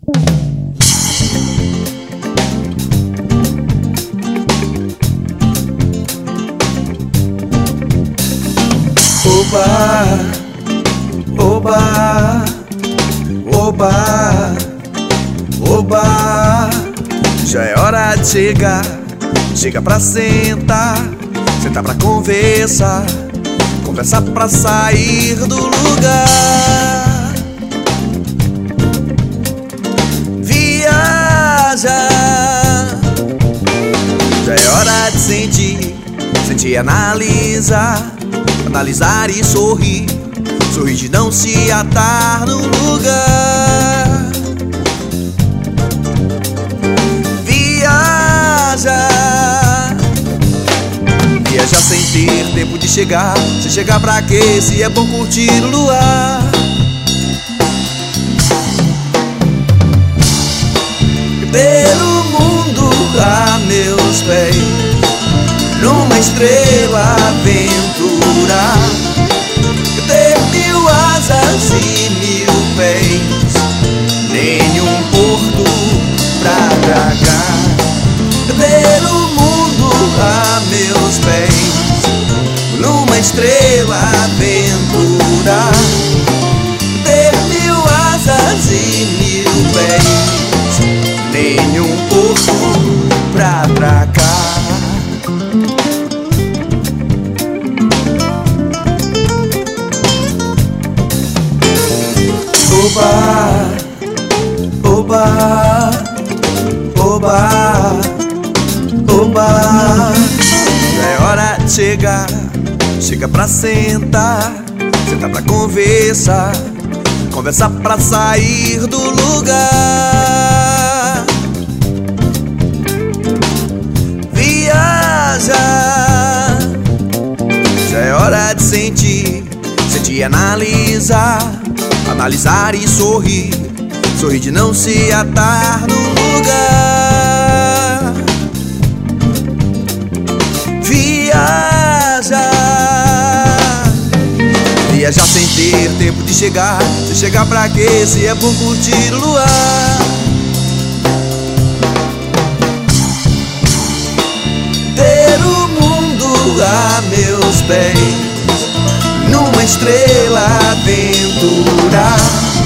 Oba, oba, oba, oba. Já é hora de chegar, chega pra sentar, sentar pra conversar, conversar pra sair do lugar. Viaja, já é hora de sentir, sentir e analisar, analisar e sorrir, sorrir de não se atar no lugar. Viaja, viaja sem ter tempo de chegar, se chegar pra quê, se é bom curtir o luar. Ter o mundo a meus pés, numa estrela aventura, ter 1000 asas e 1000 pés, nenhum porto pra tragar. Ter o mundo a meus pés, numa estrela aventura, ter 1000 asas e 1000 pés, nenhum porto pra tragar. Oba, oba, oba, oba. Já é hora de chegar, chega pra sentar, sentar pra conversar, conversar pra sair do lugar. Viaja, já é hora de sentir, sentir e analisar, analisar e sorrir, sorrir de não se atar no lugar. Viaja, viajar sem ter tempo de chegar, se chegar pra quê, se é bom curtir o luar. Ter o mundo a meus pés, numa estrela aventura,